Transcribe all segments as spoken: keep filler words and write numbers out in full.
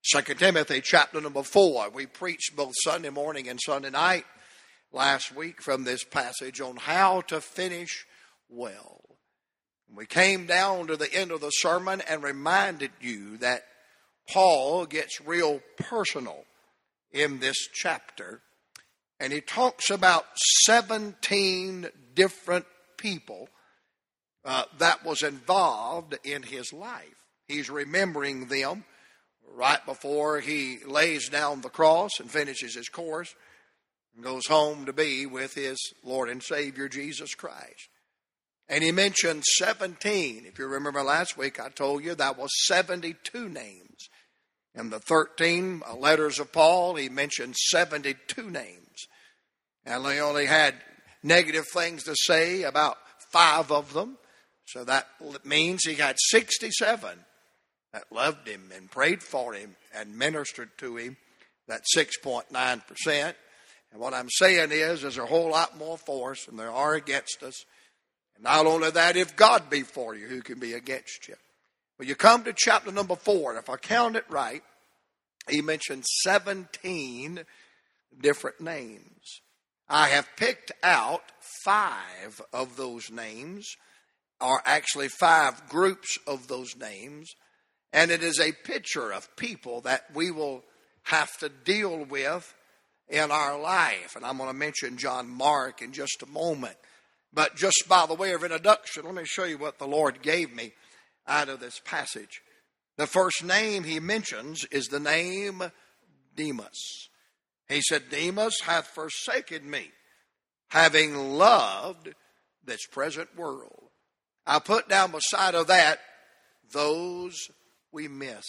Second Timothy chapter number four. We preached both Sunday morning and Sunday night last week from this passage on how to finish well. We came down to the end of the sermon and reminded you that Paul gets real personal in this chapter. And he talks about seventeen different people uh, that was involved in his life. He's remembering them right before he lays down the cross and finishes his course and goes home to be with his Lord and Savior Jesus Christ. And he mentioned seventeen. If you remember last week, I told you that was seventy-two names. In the thirteen letters of Paul, he mentioned seventy-two names. And he only had negative things to say about five of them. So that means he had sixty-seven that loved him and prayed for him and ministered to him. That's six point nine percent. And what I'm saying is there's a whole lot more for us than there are against us. And not only that, if God be for you, who can be against you? Well, you come to chapter number four, and if I count it right, he mentioned seventeen different names. I have picked out five of those names, or actually five groups of those names, and it is a picture of people that we will have to deal with in our life. And I'm going to mention John Mark in just a moment. But just by the way of introduction, let me show you what the Lord gave me out of this passage. The first name he mentions is the name Demas. He said, Demas hath forsaken me, having loved this present world. I put down beside of that, those we miss.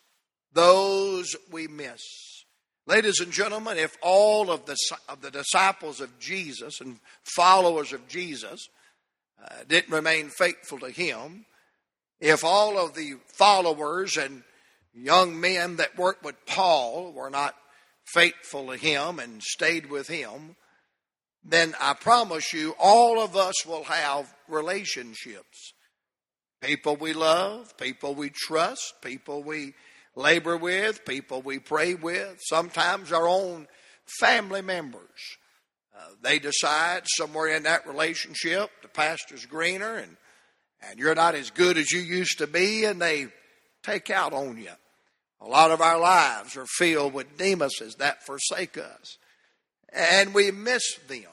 Those we miss. Ladies and gentlemen, if all of the, of the disciples of Jesus and followers of Jesus uh, didn't remain faithful to him, if all of the followers and young men that worked with Paul were not faithful to him and stayed with him, then I promise you all of us will have relationships. People we love, people we trust, people we labor with, people we pray with, sometimes our own family members. Uh, they decide somewhere in that relationship the pastor's greener and, and you're not as good as you used to be, and they take out on you. A lot of our lives are filled with Demases that forsake us, and we miss them.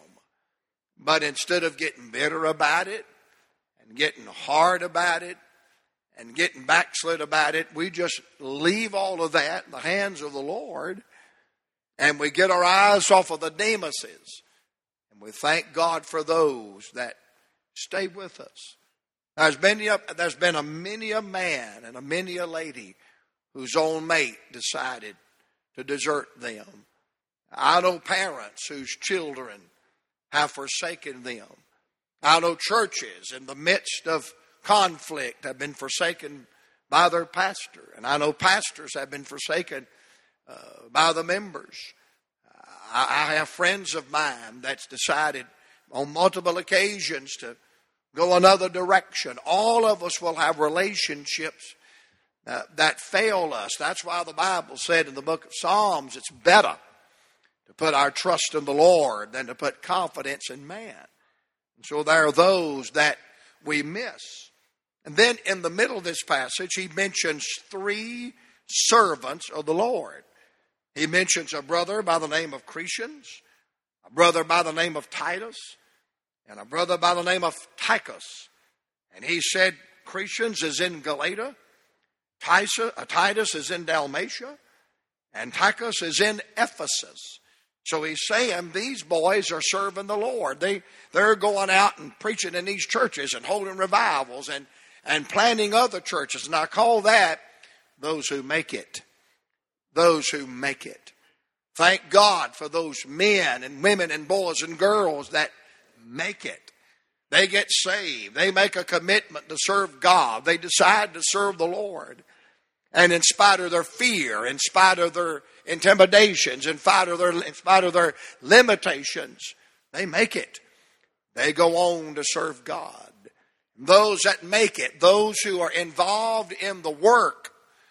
But instead of getting bitter about it and getting hard about it, and getting backslid about it, we just leave all of that in the hands of the Lord, and we get our eyes off of the Demases, and we thank God for those that stay with us. There's many a, there's been a many a man and a many a lady whose own mate decided to desert them. I know parents whose children have forsaken them. I know churches in the midst of conflict have been forsaken by their pastor. And I know pastors have been forsaken uh, by the members. I, I have friends of mine that's decided on multiple occasions to go another direction. All of us will have relationships uh, that fail us. That's why the Bible said in the book of Psalms, it's better to put our trust in the Lord than to put confidence in man. And so there are those that we miss. And then in the middle of this passage, he mentions three servants of the Lord. He mentions a brother by the name of Crescens, a brother by the name of Titus, and a brother by the name of Tychus. And he said Crescens is in Galatia, Titus is in Dalmatia, and Tychus is in Ephesus. So he's saying these boys are serving the Lord. They, they're going out and preaching in these churches and holding revivals and, and planting other churches. And I call that those who make it. Those who make it. Thank God for those men and women and boys and girls that make it. They get saved. They make a commitment to serve God. They decide to serve the Lord. And in spite of their fear, in spite of their intimidations, in spite of their, in spite of their limitations, they make it. They go on to serve God. Those that make it, those who are involved in the work,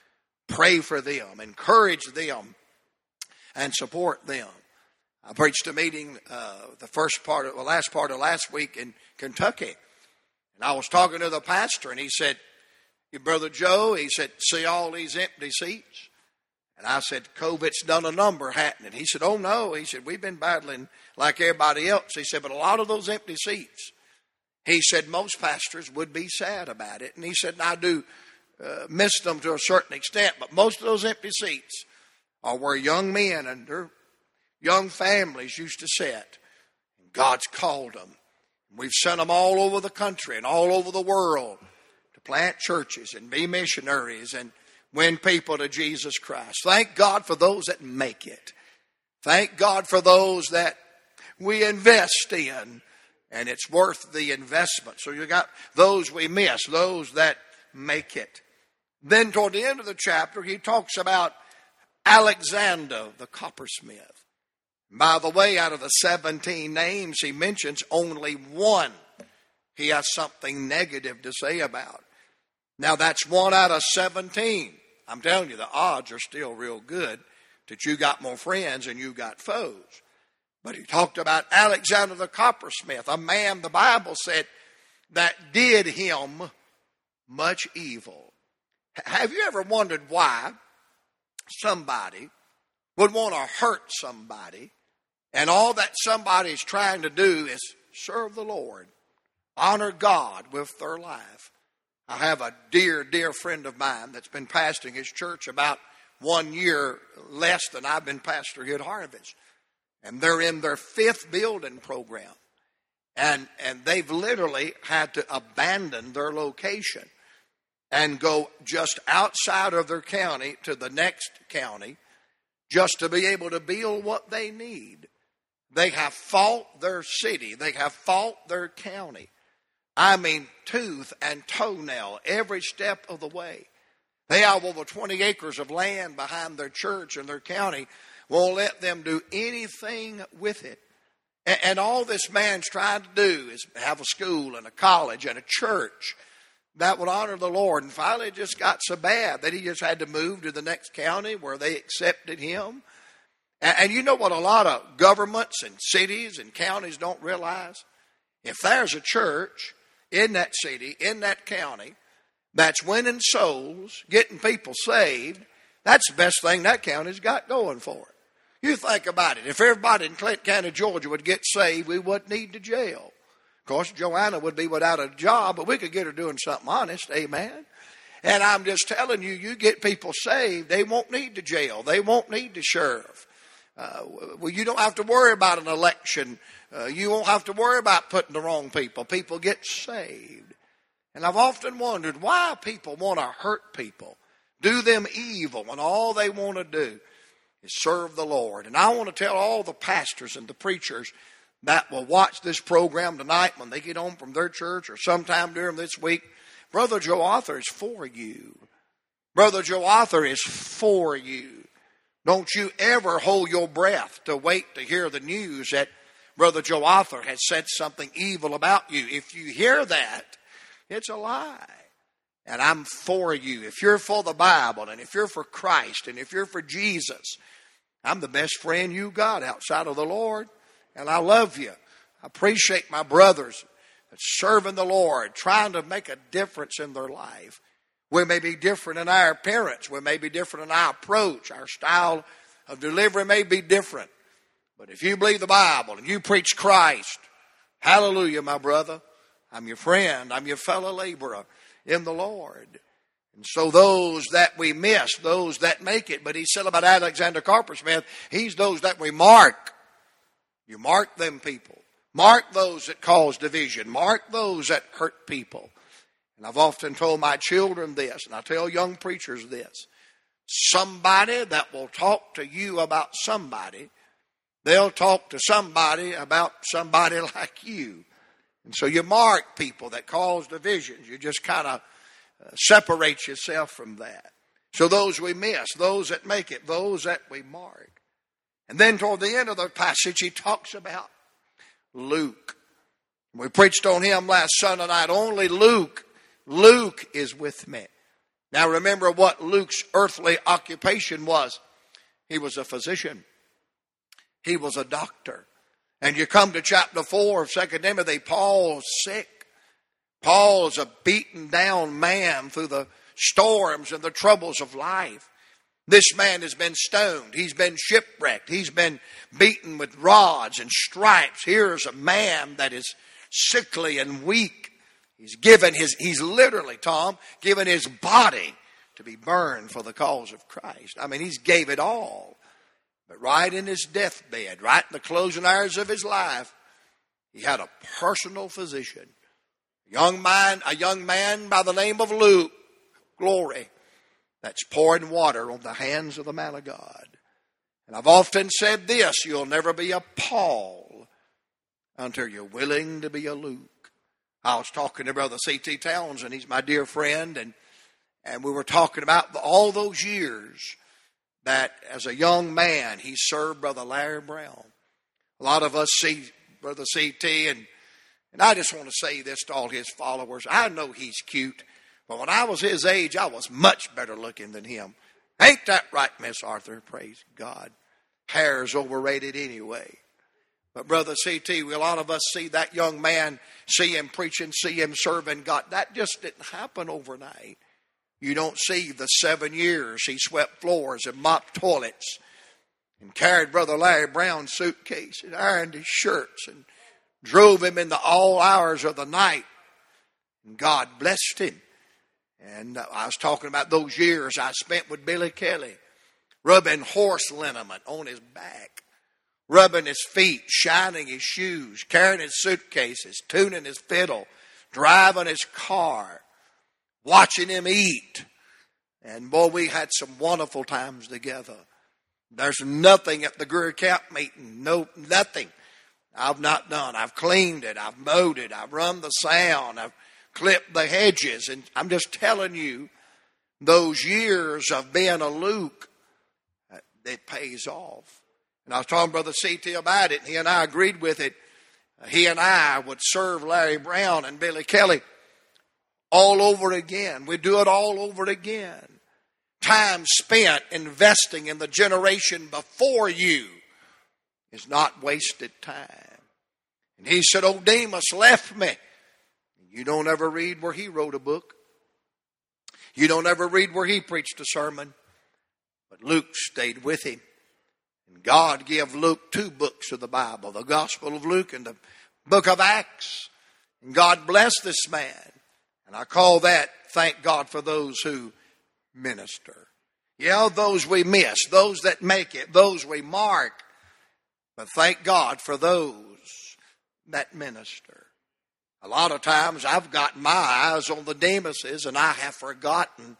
pray for them, encourage them, and support them. I preached a meeting uh, the first part of the last part of last week in Kentucky. And I was talking to the pastor, and he said, "Your Brother Joe," he said, "see all these empty seats?" And I said, "COVID's done a number, hasn't it?" He said, "Oh, no." He said, "We've been battling like everybody else." He said, "But a lot of those empty seats," he said, "most pastors would be sad about it." And he said, "And I do uh, miss them to a certain extent, but most of those empty seats are where young men and their young families used to sit. God's called them. We've sent them all over the country and all over the world to plant churches and be missionaries and win people to Jesus Christ. Thank God for those that make it. Thank God for those that we invest in, and it's worth the investment. So you got those we miss, those that make it. Then toward the end of the chapter, he talks about Alexander the coppersmith. By the way, out of the seventeen names he mentions, only one he has something negative to say about. Now that's one out of seventeen. I'm telling you, the odds are still real good that you got more friends than you got foes. But he talked about Alexander the coppersmith, a man, the Bible said, that did him much evil. Have you ever wondered why somebody would want to hurt somebody, and all that somebody is trying to do is serve the Lord, honor God with their life? I have a dear, dear friend of mine that's been pastoring his church about one year less than I've been pastor here at Harvest. And they're in their fifth building program. And, and they've literally had to abandon their location and go just outside of their county to the next county just to be able to build what they need. They have fought their city. They have fought their county. I mean, tooth and toenail every step of the way. They have over twenty acres of land behind their church, and their county won't let them do anything with it. And, and all this man's trying to do is have a school and a college and a church that would honor the Lord. And finally it just got so bad that he just had to move to the next county where they accepted him. And, and you know what a lot of governments and cities and counties don't realize? If there's a church in that city, in that county, that's winning souls, getting people saved, that's the best thing that county's got going for it. You think about it. If everybody in Clinton County, Georgia would get saved, we wouldn't need to jail. Of course, Joanna would be without a job, but we could get her doing something honest. Amen. And I'm just telling you, you get people saved, they won't need to jail. They won't need to sheriff. Uh, well, you don't have to worry about an election. Uh, you won't have to worry about putting the wrong people. People get saved. And I've often wondered why people want to hurt people, do them evil, when all they want to do is serve the Lord. And I want to tell all the pastors and the preachers that will watch this program tonight when they get home from their church or sometime during this week, Brother Joe Arthur is for you. Brother Joe Arthur is for you. Don't you ever hold your breath to wait to hear the news that Brother Joe Arthur has said something evil about you. If you hear that, it's a lie. And I'm for you. If you're for the Bible, and if you're for Christ, and if you're for Jesus, I'm the best friend you got outside of the Lord. And I love you. I appreciate my brothers serving the Lord, trying to make a difference in their life. We may be different in our appearance. We may be different in our approach. Our style of delivery may be different. But if you believe the Bible and you preach Christ, hallelujah, my brother. I'm your friend. I'm your fellow laborer in the Lord. And so those that we miss, those that make it, but he said about Alexander Coppersmith, he's those that we mark. You mark them people. Mark those that cause division. Mark those that hurt people. And I've often told my children this, and I tell young preachers this. Somebody that will talk to you about somebody, they'll talk to somebody about somebody like you. And so you mark people that cause divisions. You just kind of uh, separate yourself from that. So those we miss, those that make it, those that we mark. And then toward the end of the passage, he talks about Luke. We preached on him last Sunday night. Only Luke, Luke is with me. Now remember what Luke's earthly occupation was. He was a physician. He was a doctor. And you come to chapter four of Second Timothy, Paul's sick. Paul's a beaten down man through the storms and the troubles of life. This man has been stoned. He's been shipwrecked. He's been beaten with rods and stripes. Here's a man that is sickly and weak. He's given his, he's literally, Tom, given his body to be burned for the cause of Christ. I mean, he's gave it all. But right in his deathbed, right in the closing hours of his life, he had a personal physician. A young man, a young man by the name of Luke, glory, that's pouring water on the hands of the man of God. And I've often said this, you'll never be a Paul until you're willing to be a Luke. I was talking to Brother C T Townsend, he's my dear friend, and, and we were talking about all those years that as a young man he served Brother Larry Brown. A lot of us see Brother C T, and, and I just want to say this to all his followers. I know he's cute. But when I was his age, I was much better looking than him. Ain't that right, Miss Arthur? Praise God. Hair's overrated anyway. But Brother C T, a lot of us see that young man, see him preaching, see him serving God. That just didn't happen overnight. You don't see the seven years he swept floors and mopped toilets and carried Brother Larry Brown's suitcase and ironed his shirts and drove him into all hours of the night. And God blessed him. And I was talking about those years I spent with Billy Kelly, rubbing horse liniment on his back, rubbing his feet, shining his shoes, carrying his suitcases, tuning his fiddle, driving his car, watching him eat. And boy, we had some wonderful times together. There's nothing at the Greer Camp meeting, no, nothing I've not done. I've cleaned it, I've mowed it, I've run the sound, I've clip the hedges. And I'm just telling you, those years of being a Luke, it pays off. And I was talking to Brother C T about it, and he and I agreed with it. He and I would serve Larry Brown and Billy Kelly all over again. We'd do it all over again. Time spent investing in the generation before you is not wasted time. And he said, "Oh, Demas left me." You don't ever read where he wrote a book. You don't ever read where he preached a sermon. But Luke stayed with him. And God gave Luke two books of the Bible, the Gospel of Luke and the book of Acts. And God blessed this man. And I call that, thank God for those who minister. Yeah, those we miss, those that make it, those we mark. But thank God for those that minister. A lot of times I've got my eyes on the Demases and I have forgotten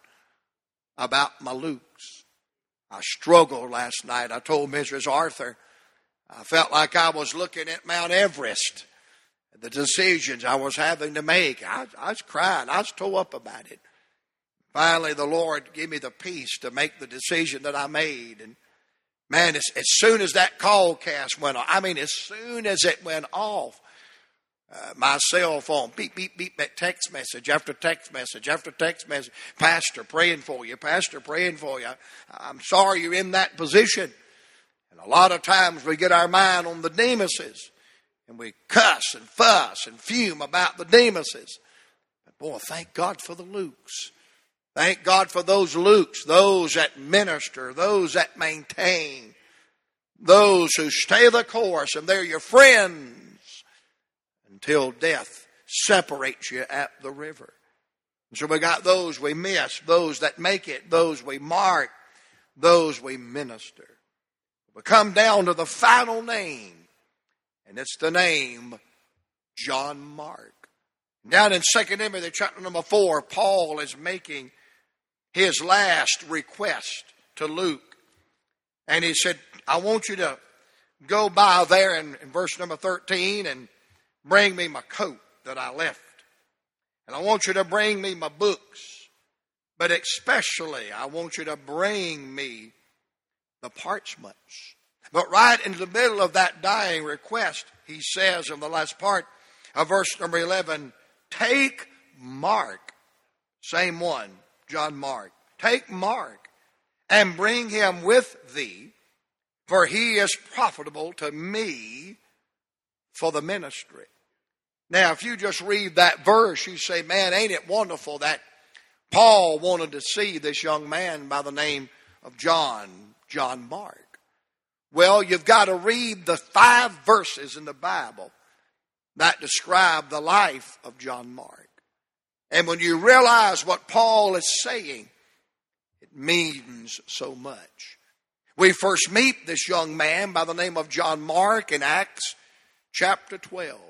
about my Lukes. I struggled last night. I told Missus Arthur, I felt like I was looking at Mount Everest, the decisions I was having to make. I, I was crying. I was tore up about it. Finally, the Lord gave me the peace to make the decision that I made. And man, as, as soon as that call cast went off, I mean, as soon as it went off, Uh, my cell phone, beep, beep, beep, text message after text message after text message. Pastor, praying for you. Pastor, praying for you. I'm sorry you're in that position. And a lot of times we get our mind on the Demases. And we cuss and fuss and fume about the Demases. But boy, thank God for the Lukes. Thank God for those Lukes, those that minister, those that maintain, those who stay the course, and they're your friends until death separates you at the river. And so we got those we miss, those that make it, those we mark, those we minister. We come down to the final name, and it's the name John Mark. Down in Second Timothy chapter number four, Paul is making his last request to Luke. And he said, I want you to go by there in, in verse number thirteen and bring me my coat that I left. And I want you to bring me my books. But especially, I want you to bring me the parchments. But right in the middle of that dying request, he says in the last part of verse number eleven, take Mark, same one, John Mark. Take Mark and bring him with thee, for he is profitable to me for the ministry. Now, if you just read that verse, you say, man, ain't it wonderful that Paul wanted to see this young man by the name of John, John Mark. Well, you've got to read the five verses in the Bible that describe the life of John Mark. And when you realize what Paul is saying, it means so much. We first meet this young man by the name of John Mark in Acts chapter twelve.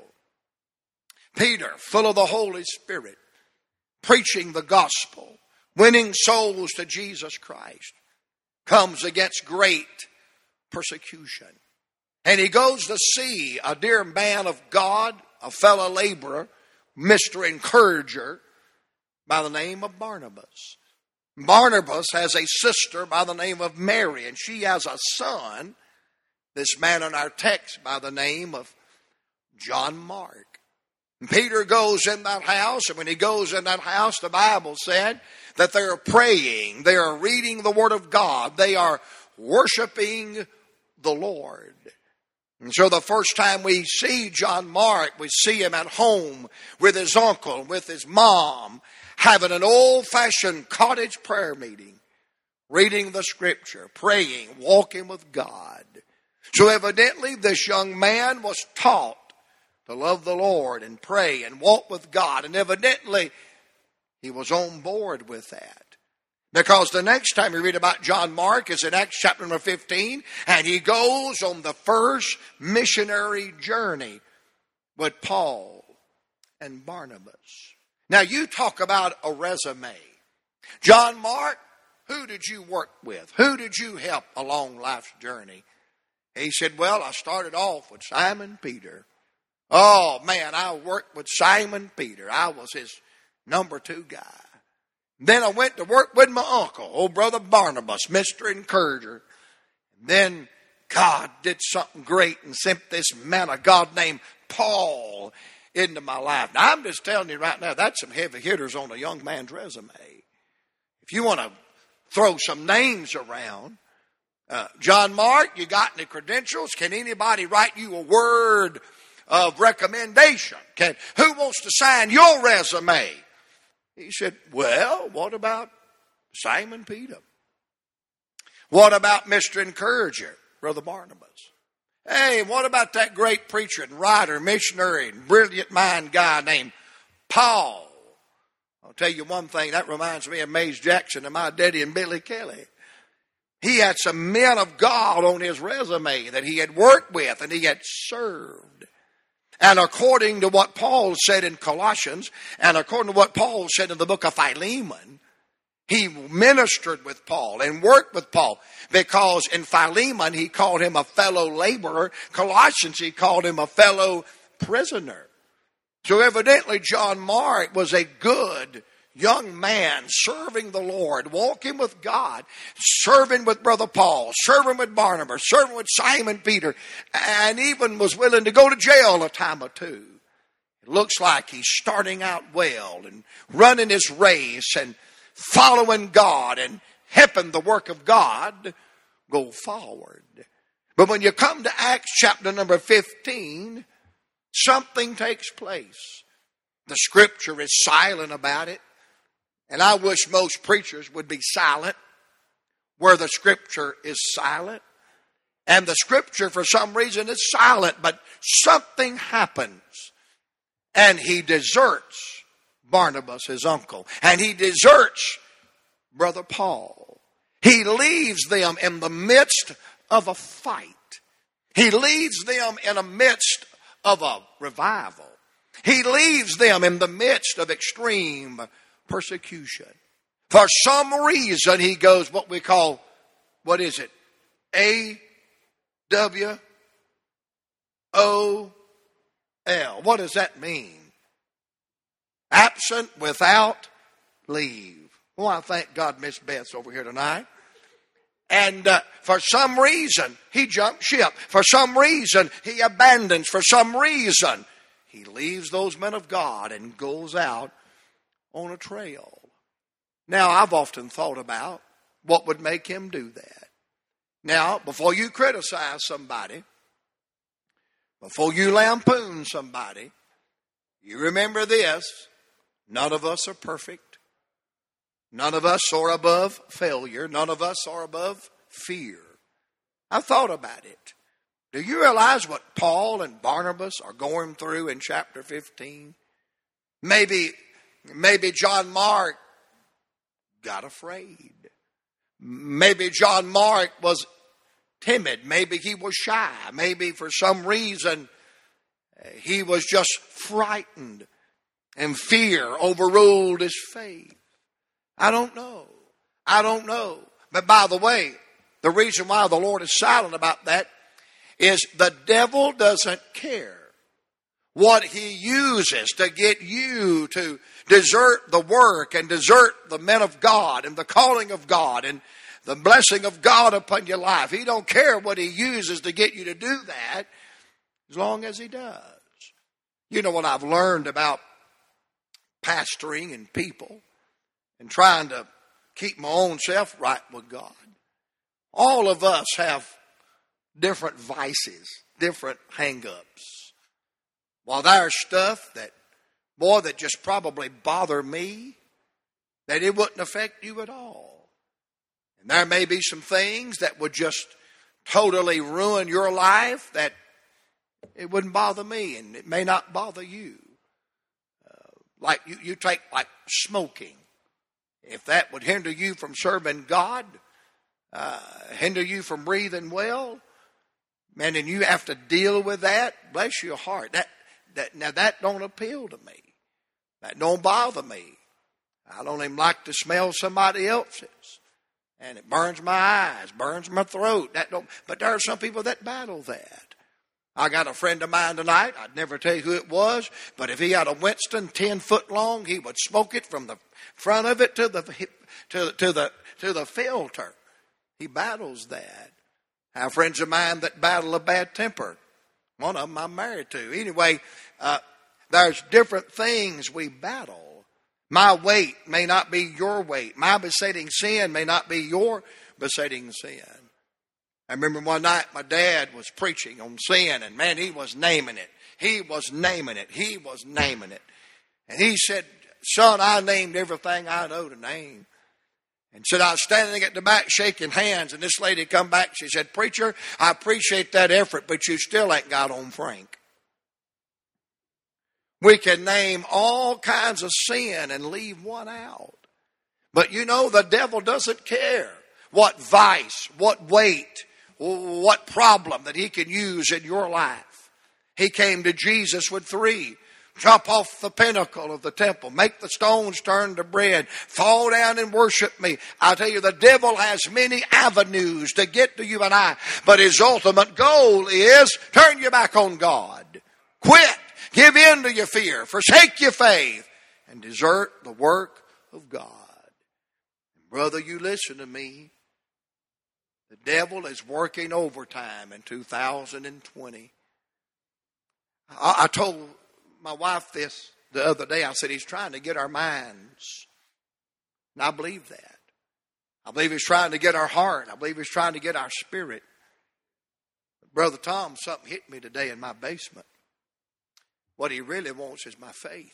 Peter, full of the Holy Spirit, preaching the gospel, winning souls to Jesus Christ, comes against great persecution. And he goes to see a dear man of God, a fellow laborer, Mister Encourager, by the name of Barnabas. Barnabas has a sister by the name of Mary, and she has a son, this man in our text, by the name of John Mark. And Peter goes in that house, and when he goes in that house, the Bible said that they are praying, they are reading the Word of God, they are worshiping the Lord. And so the first time we see John Mark, we see him at home with his uncle, with his mom, having an old-fashioned cottage prayer meeting, reading the Scripture, praying, walking with God. So evidently this young man was taught to love the Lord and pray and walk with God. And evidently he was on board with that. Because the next time we read about John Mark is in Acts chapter number fifteen. And he goes on the first missionary journey with Paul and Barnabas. Now you talk about a resume. John Mark, who did you work with? Who did you help along life's journey? He said, well, I started off with Simon Peter. Oh, man, I worked with Simon Peter. I was his number two guy. Then I went to work with my uncle, old brother Barnabas, Mister Encourager. Then God did something great and sent this man of God named Paul into my life. Now, I'm just telling you right now, that's some heavy hitters on a young man's resume. If you want to throw some names around, uh, John Mark, you got any credentials? Can anybody write you a word of recommendation? Can, who wants to sign your resume? He said, well, what about Simon Peter? What about Mister Encourager, Brother Barnabas? Hey, what about that great preacher and writer, missionary, and brilliant mind guy named Paul? I'll tell you one thing, that reminds me of Mays Jackson and my daddy and Billy Kelly. He had some men of God on his resume that he had worked with and he had served. And according to what Paul said in Colossians, and according to what Paul said in the book of Philemon, he ministered with Paul and worked with Paul. Because in Philemon, he called him a fellow laborer. Colossians, he called him a fellow prisoner. So evidently, John Mark was a good young man serving the Lord, walking with God, serving with Brother Paul, serving with Barnabas, serving with Simon Peter, and even was willing to go to jail a time or two. It looks like he's starting out well and running his race and following God and helping the work of God go forward. But when you come to Acts chapter number fifteen, something takes place. The Scripture is silent about it. And I wish most preachers would be silent where the Scripture is silent. And the Scripture, for some reason, is silent. But something happens. And he deserts Barnabas, his uncle. And he deserts Brother Paul. He leaves them in the midst of a fight. He leaves them in the midst of a revival. He leaves them in the midst of extreme persecution. For some reason, he goes what we call, what is it? A W O L. What does that mean? Absent without leave. Well, I thank God Miss Beth's over here tonight. And uh, for some reason, he jumped ship. For some reason, he abandons. For some reason, he leaves those men of God and goes out on a trail. Now, I've often thought about what would make him do that. Now, before you criticize somebody, before you lampoon somebody, you remember this: none of us are perfect. None of us are above failure. None of us are above fear. I've thought about it. Do you realize what Paul and Barnabas are going through in chapter fifteen? Maybe, maybe John Mark got afraid. Maybe John Mark was timid. Maybe he was shy. Maybe for some reason he was just frightened and fear overruled his faith. I don't know. I don't know. But by the way, the reason why the Lord is silent about that is the devil doesn't care what he uses to get you to desert the work and desert the men of God and the calling of God and the blessing of God upon your life. He don't care what he uses to get you to do that, as long as he does. You know what I've learned about pastoring and people and trying to keep my own self right with God? All of us have different vices, different hang-ups. While there's stuff that, boy, that just probably bother me, that it wouldn't affect you at all. And there may be some things that would just totally ruin your life that it wouldn't bother me, and it may not bother you. Uh, like you, you take like smoking. If that would hinder you from serving God, uh, hinder you from breathing well, man, and you have to deal with that, bless your heart. That that now that don't appeal to me. That don't bother me. I don't even like to smell somebody else's. And it burns my eyes, burns my throat. That don't, but there are some people that battle that. I got a friend of mine tonight. I'd never tell you who it was, but if he had a Winston ten foot long, he would smoke it from the front of it to the to to the to the filter. He battles that. I have friends of mine that battle a bad temper. One of them I'm married to. Anyway, uh, there's different things we battle. My weight may not be your weight. My besetting sin may not be your besetting sin. I remember one night my dad was preaching on sin, and man, he was naming it. He was naming it. He was naming it. And he said, son, I named everything I know to name. And said, I was standing at the back shaking hands, and this lady come back. She said, preacher, I appreciate that effort, but you still ain't got on Frank. We can name all kinds of sin and leave one out. But you know, the devil doesn't care what vice, what weight, what problem that he can use in your life. He came to Jesus with three. Jump off the pinnacle of the temple. Make the stones turn to bread. Fall down and worship me. I tell you, the devil has many avenues to get to you and I. But his ultimate goal is turn your back on God. Quit. Give in to your fear. Forsake your faith. And desert the work of God. Brother, you listen to me. The devil is working overtime in two thousand twenty. I, I told my wife this the other day. I said, he's trying to get our minds. And I believe that. I believe he's trying to get our heart. I believe he's trying to get our spirit. Brother Tom, something hit me today in my basement. What he really wants is my faith.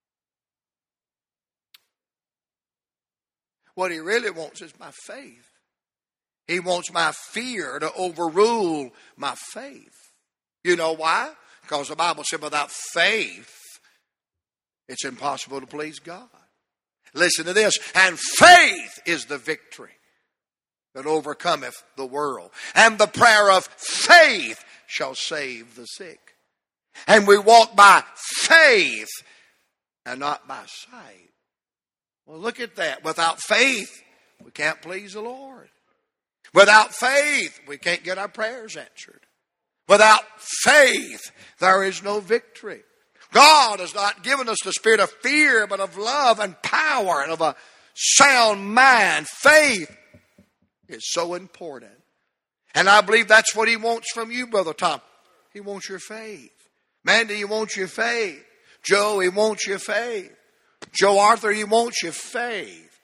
What he really wants is my faith. He wants my fear to overrule my faith. You know why? Because the Bible said without faith, it's impossible to please God. Listen to this. And faith is the victory that overcometh the world. And the prayer of faith shall save the sick. And we walk by faith and not by sight. Well, look at that. Without faith, we can't please the Lord. Without faith, we can't get our prayers answered. Without faith, there is no victory. God has not given us the spirit of fear, but of love and power and of a sound mind. Faith is so important. And I believe that's what he wants from you, Brother Tom. He wants your faith. Mandy, he wants your faith. Joe, he wants your faith. Joe Arthur, he wants your faith.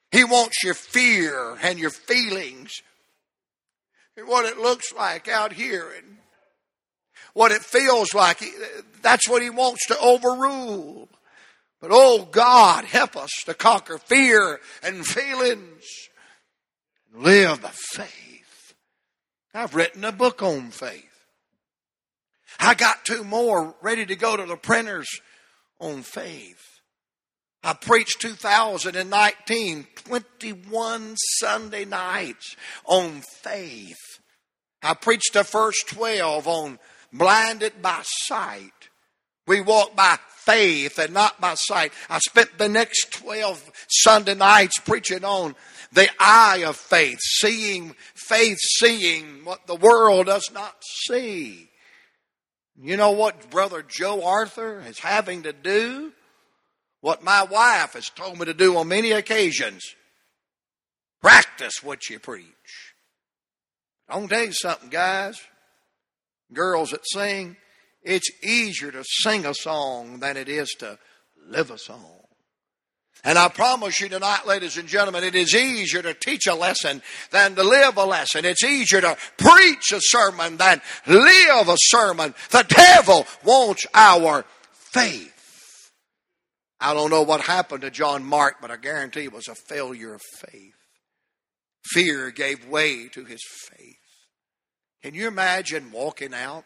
He wants your fear and your feelings and what it looks like out here and what it feels like. That's what he wants to overrule. But oh God, help us to conquer fear and feelings and live by faith. I've written a book on faith. I got two more ready to go to the printers on faith. I preached two thousand nineteen, twenty-one Sunday nights on faith. I preached the first twelve on blinded by sight. We walk by faith and not by sight. I spent the next twelve Sunday nights preaching on the eye of faith, seeing faith, seeing what the world does not see. You know what Brother Joe Arthur is having to do? What my wife has told me to do on many occasions. Practice what you preach. I'm going to tell you something, guys. Girls that sing, it's easier to sing a song than it is to live a song. And I promise you tonight, ladies and gentlemen, it is easier to teach a lesson than to live a lesson. It's easier to preach a sermon than live a sermon. The devil wants our faith. I don't know what happened to John Mark, but I guarantee it was a failure of faith. Fear gave way to his faith. Can you imagine walking out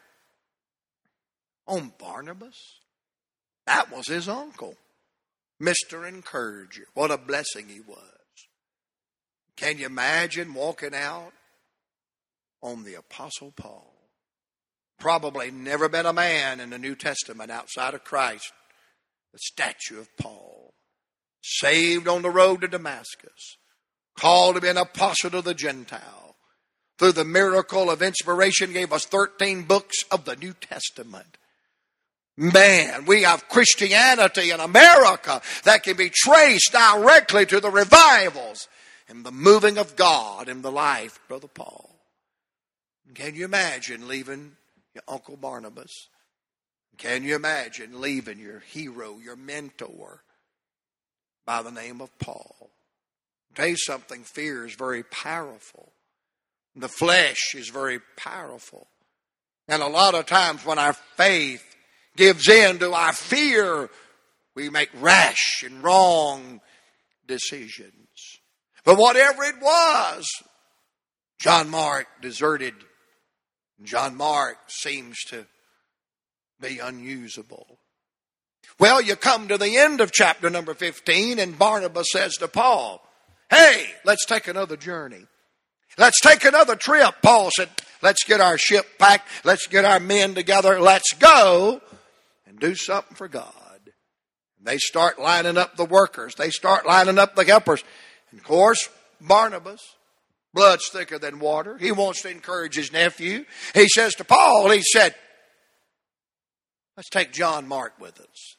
on Barnabas? That was his uncle, Mister Encourager. What a blessing he was. Can you imagine walking out on the Apostle Paul? Probably never been a man in the New Testament outside of Christ. The statue of Paul, saved on the road to Damascus, called to be an apostle to the Gentile. Through the miracle of inspiration, gave us thirteen books of the New Testament. Man, we have Christianity in America that can be traced directly to the revivals and the moving of God in the life of Brother Paul. Can you imagine leaving your Uncle Barnabas? Can you imagine leaving your hero, your mentor, by the name of Paul? I'll tell you something, fear is very powerful. The flesh is very powerful. And a lot of times when our faith gives in to our fear, we make rash and wrong decisions. But whatever it was, John Mark deserted. John Mark seems to be unusable. Well, you come to the end of chapter number fifteen, and Barnabas says to Paul, hey, let's take another journey. Let's take another trip. Paul said, let's get our ship packed. Let's get our men together. Let's go and do something for God. And they start lining up the workers. They start lining up the helpers. And of course, Barnabas, blood's thicker than water. He wants to encourage his nephew. He says to Paul, he said, let's take John Mark with us.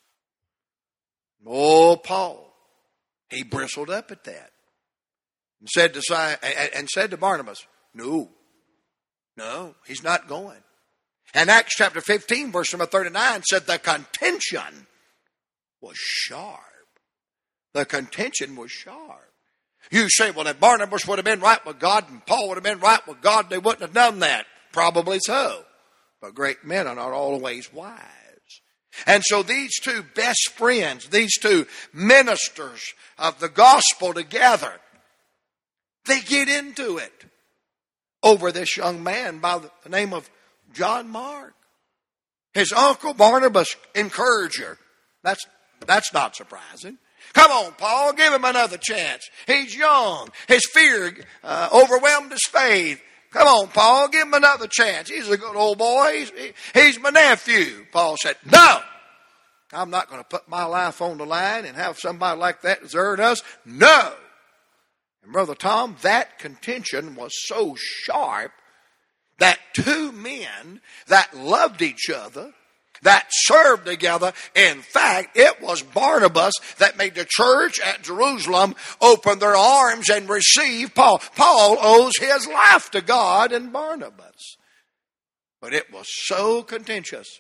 Oh, Paul, he bristled up at that and said to and said to Barnabas, no, no, he's not going. And Acts chapter fifteen, verse number thirty-nine said the contention was sharp. The contention was sharp. You say, well, if Barnabas would have been right with God and Paul would have been right with God, they wouldn't have done that. Probably so. But great men are not always wise. And so these two best friends, these two ministers of the gospel together, they get into it over this young man by the name of John Mark. His uncle Barnabas, encourager. That's, that's not surprising. Come on, Paul, give him another chance. He's young. His fear uh, overwhelmed his faith. Come on, Paul, give him another chance. He's a good old boy. He's, he, he's my nephew. Paul said, no, I'm not going to put my life on the line and have somebody like that desert us. No. And Brother Tom, that contention was so sharp that two men that loved each other, that served together. In fact, it was Barnabas that made the church at Jerusalem open their arms and receive Paul. Paul owes his life to God and Barnabas. But it was so contentious.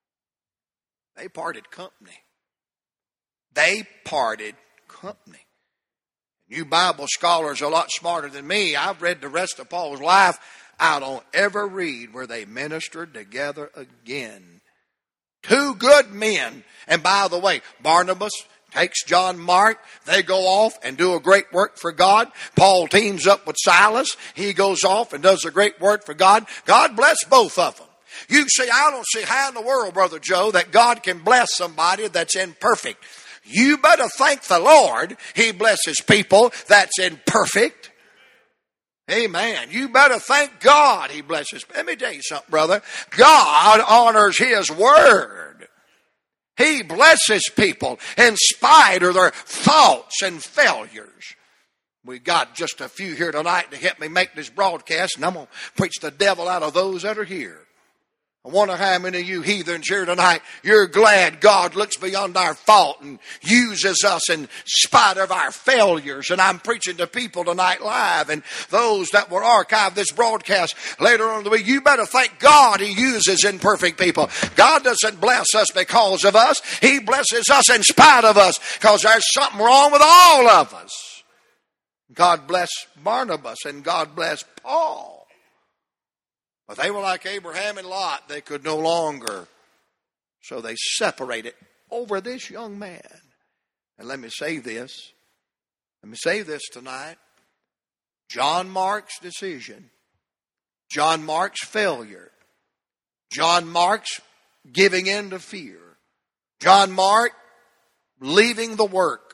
They parted company. They parted company. You Bible scholars are a lot smarter than me. I've read the rest of Paul's life. I don't ever read where they ministered together again. Two good men. And by the way, Barnabas takes John Mark. They go off and do a great work for God. Paul teams up with Silas. He goes off and does a great work for God. God bless both of them. You see, I don't see how in the world, Brother Joe, that God can bless somebody that's imperfect. You better thank the Lord He blesses people that's imperfect. Amen. You better thank God He blesses. Let me tell you something, brother. God honors His word. He blesses people in spite of their faults and failures. We got just a few here tonight to help me make this broadcast, and I'm going to preach the devil out of those that are here. I wonder how many of you heathens here tonight, you're glad God looks beyond our fault and uses us in spite of our failures. And I'm preaching to people tonight live, and those that will archive this broadcast later on in the week, you better thank God He uses imperfect people. God doesn't bless us because of us. He blesses us in spite of us, because there's something wrong with all of us. God bless Barnabas and God bless Paul. But they were like Abraham and Lot. They could no longer. So they separated over this young man. And let me say this. Let me say this tonight. John Mark's decision. John Mark's failure. John Mark's giving in to fear. John Mark leaving the work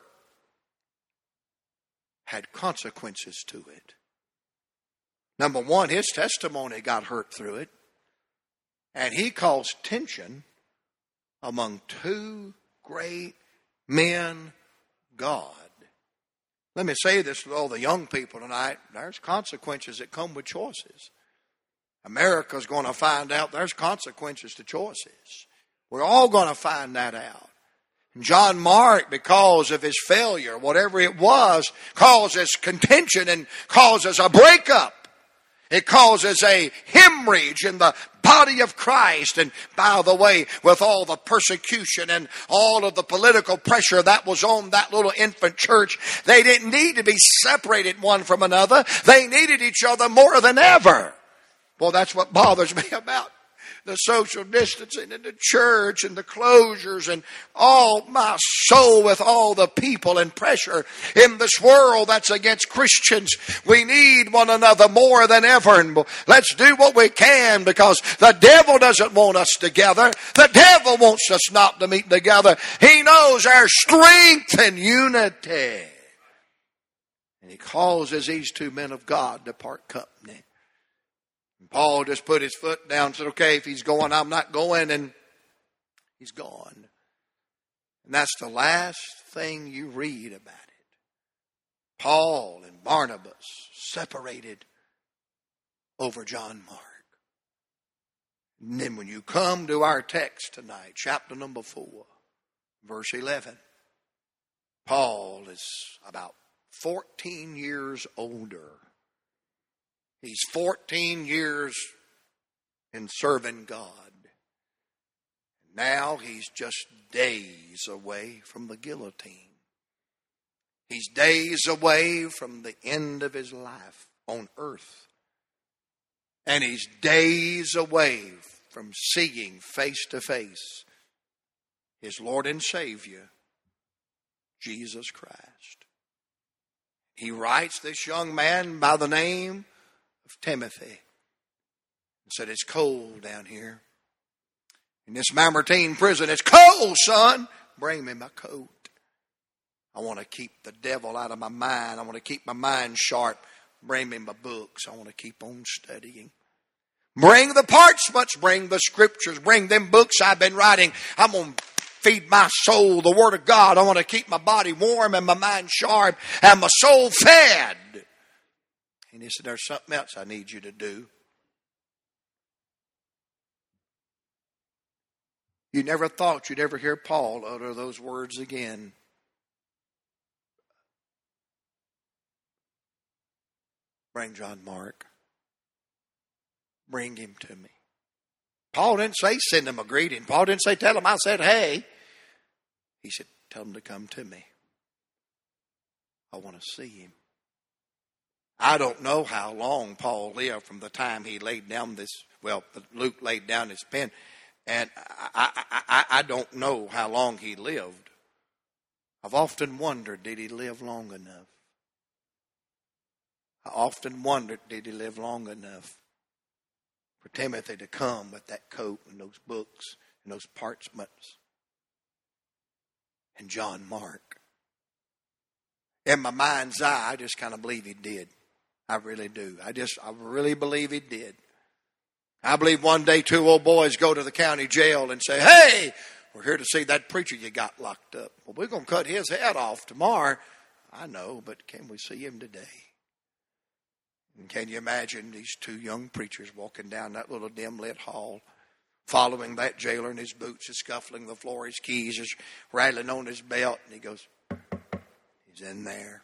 had consequences to it. Number one, his testimony got hurt through it. And he caused tension among two great men of God. Let me say this to all the young people tonight. There's consequences that come with choices. America's going to find out there's consequences to choices. We're all going to find that out. And John Mark, because of his failure, whatever it was, causes contention and causes a breakup. It causes a hemorrhage in the body of Christ. And by the way, with all the persecution and all of the political pressure that was on that little infant church, they didn't need to be separated one from another. They needed each other more than ever. Well, that's what bothers me about the social distancing in the church and the closures and all my soul with all the people and pressure in this world that's against Christians. We need one another more than ever. And let's do what we can, because the devil doesn't want us together. The devil wants us not to meet together. He knows our strength and unity. And he causes these two men of God to part company. Paul just put his foot down and said, okay, if he's going, I'm not going, and he's gone. And that's the last thing you read about it. Paul and Barnabas separated over John Mark. And then when you come to our text tonight, chapter number four, verse eleven, Paul is about fourteen years older. He's fourteen years in serving God. Now he's just days away from the guillotine. He's days away from the end of his life on earth. And he's days away from seeing face to face his Lord and Savior, Jesus Christ. He writes this young man by the name of Timothy and said, it's cold down here in this Mamertine prison. It's cold, son. Bring me my coat. I want to keep the devil out of my mind. I want to keep my mind sharp. Bring me my books. I want to keep on studying. Bring the parchments. Bring the scriptures. Bring them books I've been writing. I'm going to feed my soul the Word of God. I want to keep my body warm and my mind sharp and my soul fed. And he said, there's something else I need you to do. You never thought you'd ever hear Paul utter those words again. Bring John Mark. Bring him to me. Paul didn't say send him a greeting. Paul didn't say tell him I said hey. He said tell him to come to me. I want to see him. I don't know how long Paul lived from the time he laid down this, well, Luke laid down his pen, and I, I, I, I don't know how long he lived. I've often wondered, did he live long enough? I often wondered, did he live long enough for Timothy to come with that coat and those books and those parchments and John Mark? In my mind's eye, I just kind of believe he did. I really do. I just, I really believe he did. I believe one day two old boys go to the county jail and say, hey, we're here to see that preacher you got locked up. Well, we're going to cut his head off tomorrow. I know, but can we see him today? And can you imagine these two young preachers walking down that little dim lit hall, following that jailer in his boots, is scuffling the floor, his keys is rattling on his belt, and he goes, he's in there.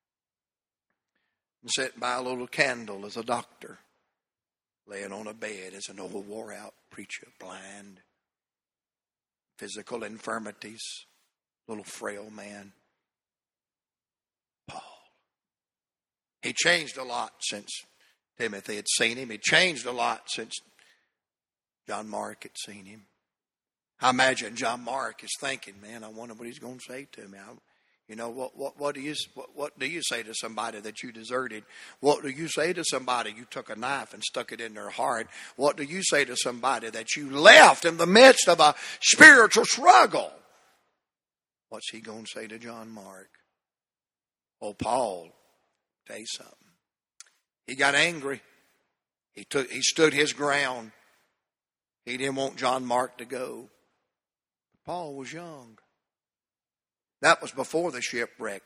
And sitting by a little candle is a doctor, laying on a bed as an old wore out preacher, blind, physical infirmities, little frail man. Paul. He changed a lot since Timothy had seen him. He changed a lot since John Mark had seen him. I imagine John Mark is thinking, man, I wonder what he's going to say to me. I, you know, what, what, what, do you, what, what do you say to somebody that you deserted? What do you say to somebody you took a knife and stuck it in their heart? What do you say to somebody that you left in the midst of a spiritual struggle? What's he going to say to John Mark? Oh, Paul, tell you something. He got angry. He took. He stood his ground. He didn't want John Mark to go. Paul was young. That was before the shipwreck.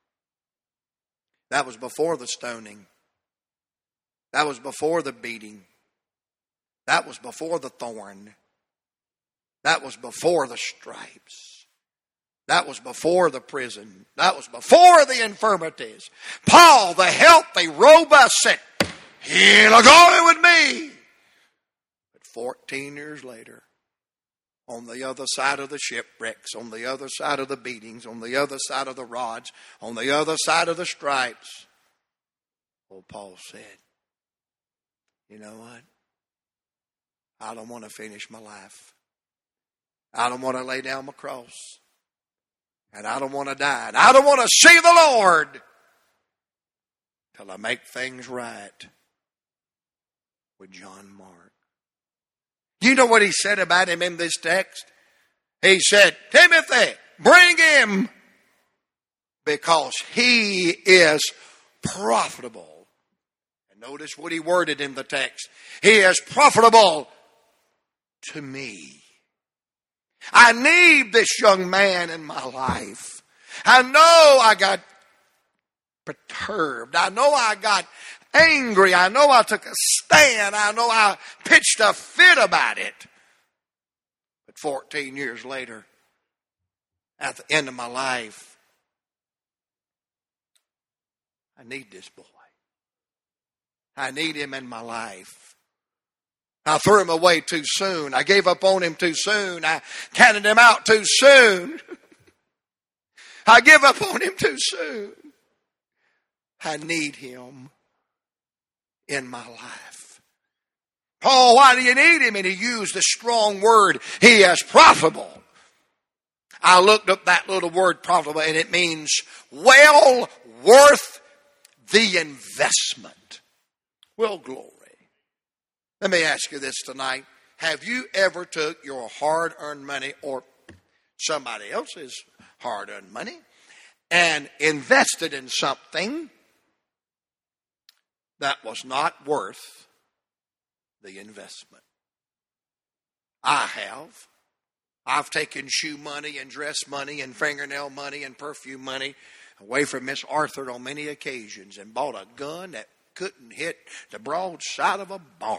That was before the stoning. That was before the beating. That was before the thorn. That was before the stripes. That was before the prison. That was before the infirmities. Paul, the healthy, robust, said, he'll go with me. But fourteen years later, on the other side of the shipwrecks, on the other side of the beatings, on the other side of the rods, on the other side of the stripes, old Paul said, you know what? I don't want to finish my life. I don't want to lay down my cross. And I don't want to die. And I don't want to see the Lord till I make things right with John Mark. You know what he said about him in this text? He said, Timothy, bring him because he is profitable. And notice what he worded in the text. He is profitable to me. I need this young man in my life. I know I got perturbed. I know I got angry. I know I took a stand. I know I pitched a fit about it. But fourteen years later, at the end of my life, I need this boy. I need him in my life. I threw him away too soon. I gave up on him too soon. I counted him out too soon. I give up on him too soon. I need him in my life. Paul, why do you need him? And he used a strong word. He is profitable. I looked up that little word profitable, and it means well worth the investment. Well, glory. Let me ask you this tonight. Have you ever took your hard-earned money or somebody else's hard-earned money and invested in something that was not worth the investment? I have. I've taken shoe money and dress money and fingernail money and perfume money away from Miss Arthur on many occasions and bought a gun that couldn't hit the broadside of a barn.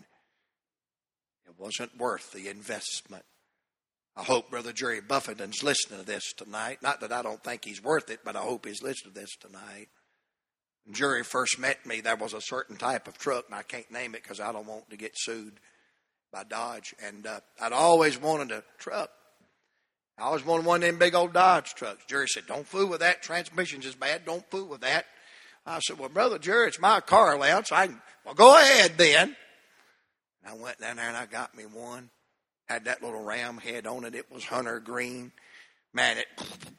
It wasn't worth the investment. I hope Brother Jerry Buffington's listening to this tonight. Not that I don't think he's worth it, but I hope he's listening to this tonight. When Jerry first met me, there was a certain type of truck, and I can't name it because I don't want to get sued by Dodge. And uh, I'd always wanted a truck. I was one of one of them big old Dodge trucks. Jerry said, don't fool with that. Transmission's is bad. Don't fool with that. I said, well, Brother Jerry, it's my car allowance. I can, well, go ahead then. And I went down there and I got me one. Had that little ram head on it. It was hunter green. Man, it,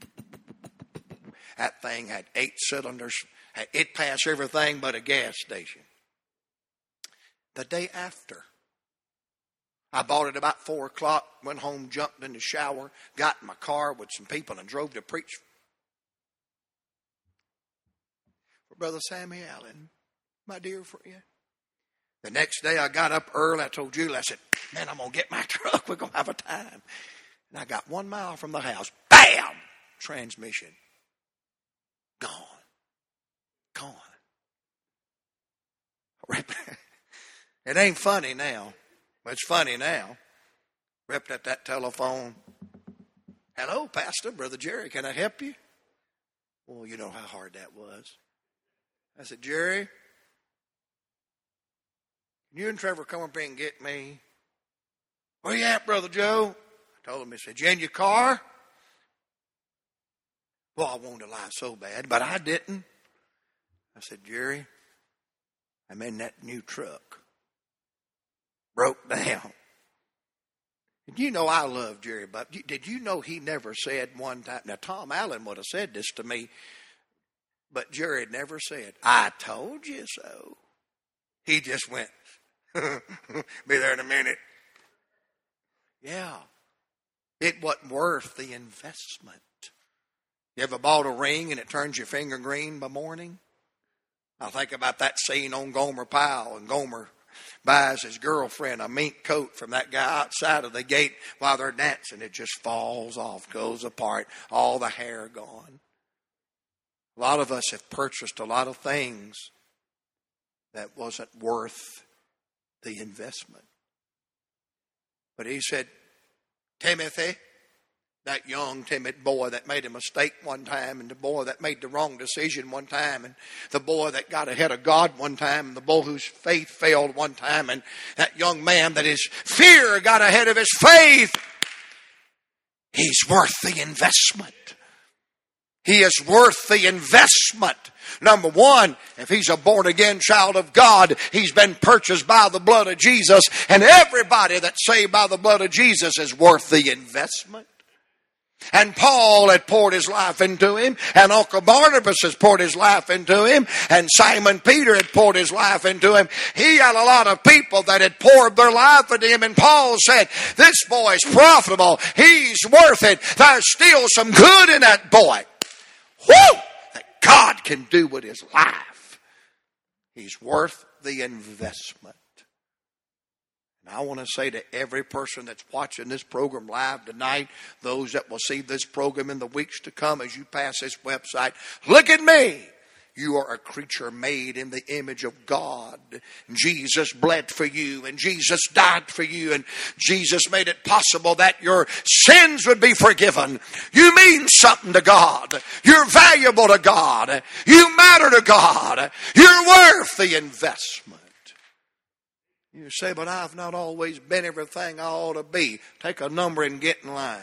that thing had eight cylinders. It passed everything but a gas station. The day after, I bought it about four o'clock, went home, jumped in the shower, got in my car with some people and drove to preach for Brother Sammy Allen, my dear friend. The next day I got up early. I told Julie, I said, man, I'm going to get my truck. We're going to have a time. And I got one mile from the house. Bam! Transmission. Gone. Gone. It ain't funny now. It's funny now. Ripped at that telephone. Hello, Pastor, Brother Jerry, can I help you? Well, you know how hard that was. I said, Jerry, can you and Trevor come up here and get me? Where you at, Brother Joe? I told him, he said, you in your car? Well, I wanted to lie so bad, but I didn't. I said, Jerry, I'm in that new truck. Broke down. And you know I love Jerry, but did you know he never said one time? Now, Tom Allen would have said this to me, but Jerry had never said, I told you so. He just went, be there in a minute. Yeah. It wasn't worth the investment. You ever bought a ring and it turns your finger green by morning? I think about that scene on Gomer Pyle, and Gomer buys his girlfriend a mink coat from that guy outside of the gate while they're dancing. It just falls off, goes apart, all the hair gone. A lot of us have purchased a lot of things that wasn't worth the investment. But he said, Timothy, that young, timid boy that made a mistake one time, and the boy that made the wrong decision one time, and the boy that got ahead of God one time, and the boy whose faith failed one time, and that young man that his fear got ahead of his faith, he's worth the investment. He is worth the investment. Number one, if he's a born-again child of God, he's been purchased by the blood of Jesus, and everybody that's saved by the blood of Jesus is worth the investment. And Paul had poured his life into him, and Uncle Barnabas has poured his life into him, and Simon Peter had poured his life into him. He had a lot of people that had poured their life into him, and Paul said, this boy's profitable. He's worth it. There's still some good in that boy. Woo! That God can do with his life. He's worth the investment. And I want to say to every person that's watching this program live tonight, those that will see this program in the weeks to come as you pass this website, look at me. You are a creature made in the image of God. Jesus bled for you, and Jesus died for you, and Jesus made it possible that your sins would be forgiven. You mean something to God. You're valuable to God. You matter to God. You're worth the investment. You say, but I've not always been everything I ought to be. Take a number and get in line.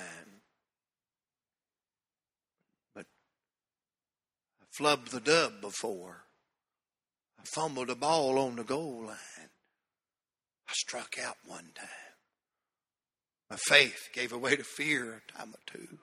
But I flubbed the dub before. I fumbled the ball on the goal line. I struck out one time. My faith gave way to fear a time or two.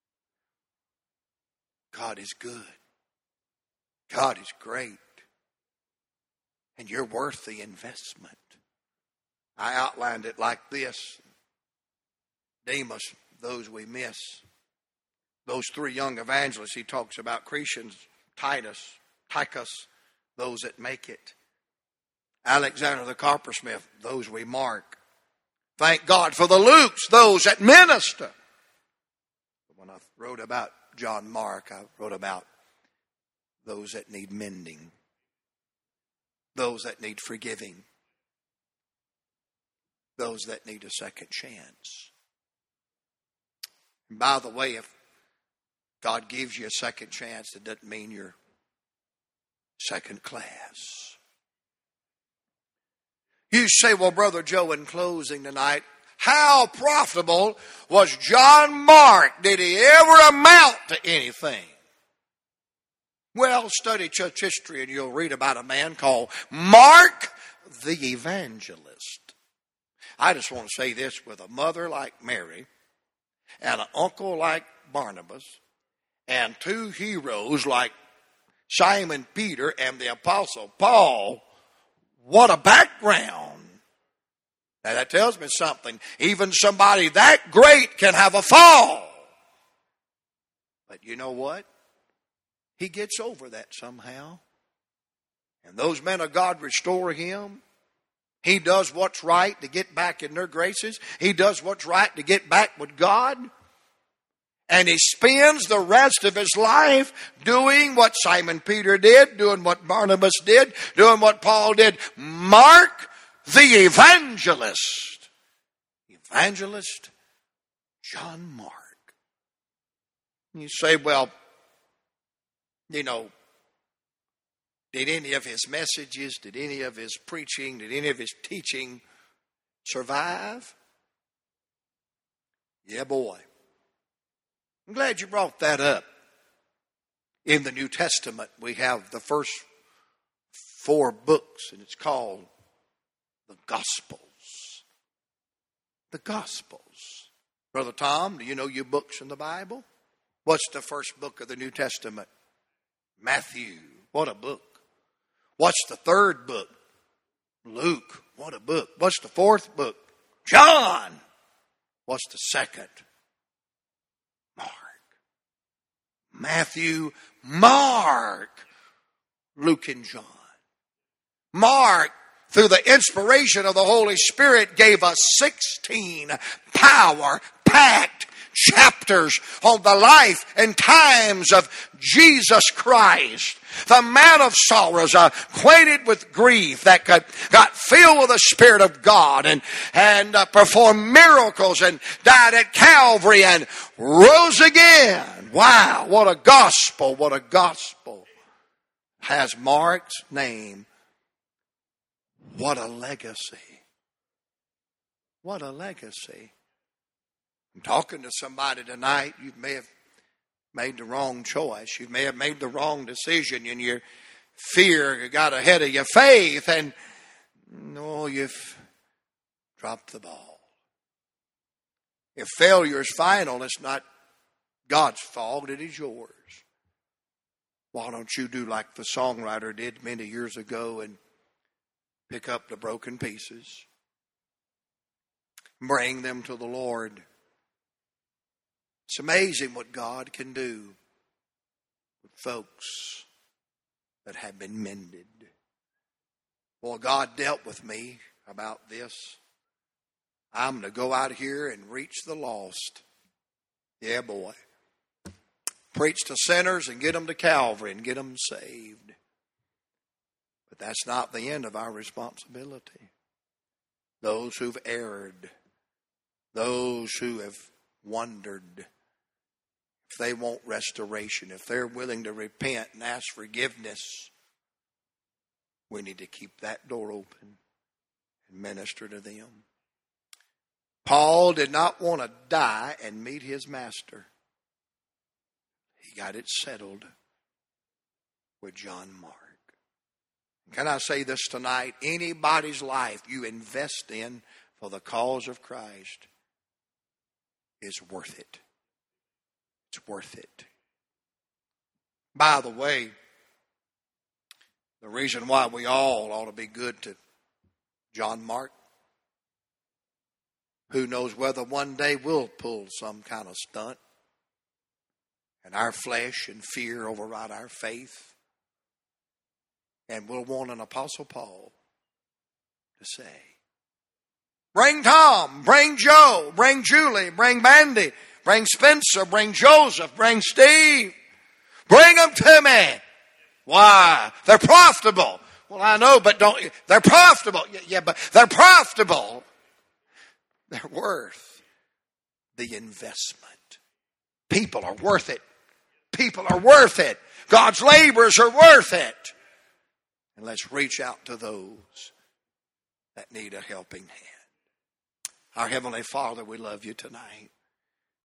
God is good. God is great. And you're worth the investment. I outlined it like this. Demas, those we miss. Those three young evangelists he talks about, Crescens, Titus, Tychus, those that make it. Alexander the coppersmith, those we mark. Thank God for the Lukes, those that minister. When I wrote about John Mark, I wrote about those that need mending. Those that need forgiving. Those that need a second chance. And by the way, if God gives you a second chance, it doesn't mean you're second class. You say, well, Brother Joe, in closing tonight, How profitable was John Mark? Did he ever amount to anything? Well, study church history and you'll read about a man called Mark the Evangelist. I just want to say this, with a mother like Mary and an uncle like Barnabas and two heroes like Simon Peter and the Apostle Paul, what a background. Now that tells me something. Even somebody that great can have a fall. But you know what? He gets over that somehow. And those men of God restore him. He does what's right to get back in their graces. He does what's right to get back with God. And he spends the rest of his life doing what Simon Peter did, doing what Barnabas did, doing what Paul did. Mark the Evangelist. Evangelist John Mark. You say, well, you know, did any of his messages, did any of his preaching, did any of his teaching survive? Yeah, boy. I'm glad you brought that up. In the New Testament, we have the first four books, and it's called the Gospels. The Gospels. Brother Tom, do you know your books in the Bible? What's the first book of the New Testament? Matthew. What a book. What's the third book? Luke. What a book. What's the fourth book? John. What's the second? Mark. Matthew, Mark, Luke, and John. Mark, through the inspiration of the Holy Spirit, gave us sixteen power-packed chapters on the life and times of Jesus Christ. The man of sorrows, acquainted with grief, that got, got filled with the Spirit of God and, and uh, performed miracles and died at Calvary and rose again. Wow, what a gospel, what a gospel. Has Mark's name. What a legacy. What a legacy. I'm talking to somebody tonight. You may have made the wrong choice. You may have made the wrong decision, and your fear got ahead of your faith, and no, you've dropped the ball. If failure is final, it's not God's fault, it is yours. Why don't you do like the songwriter did many years ago and pick up the broken pieces, bring them to the Lord. It's amazing what God can do with folks that have been mended. Well, God dealt with me about this. I'm going to go out here and reach the lost. Yeah, boy. Preach to sinners and get them to Calvary and get them saved. But that's not the end of our responsibility. Those who've erred, those who have wandered, if they want restoration, if they're willing to repent and ask forgiveness, we need to keep that door open and minister to them. Paul did not want to die and meet his master. He got it settled with John Mark. Can I say this tonight? Anybody's life you invest in for the cause of Christ is worth it. It's worth it. By the way, the reason why we all ought to be good to John Mark, who knows whether one day we'll pull some kind of stunt and our flesh and fear override our faith, and we'll want an Apostle Paul to say, bring Tom, bring Joe, bring Julie, bring Mandy, bring Spencer, bring Joseph, bring Steve. Bring them to me. Why? They're profitable. Well, I know, but don't, they're profitable. Yeah, yeah, but they're profitable. They're worth the investment. People are worth it. People are worth it. God's laborers are worth it. And let's reach out to those that need a helping hand. Our Heavenly Father, we love you tonight.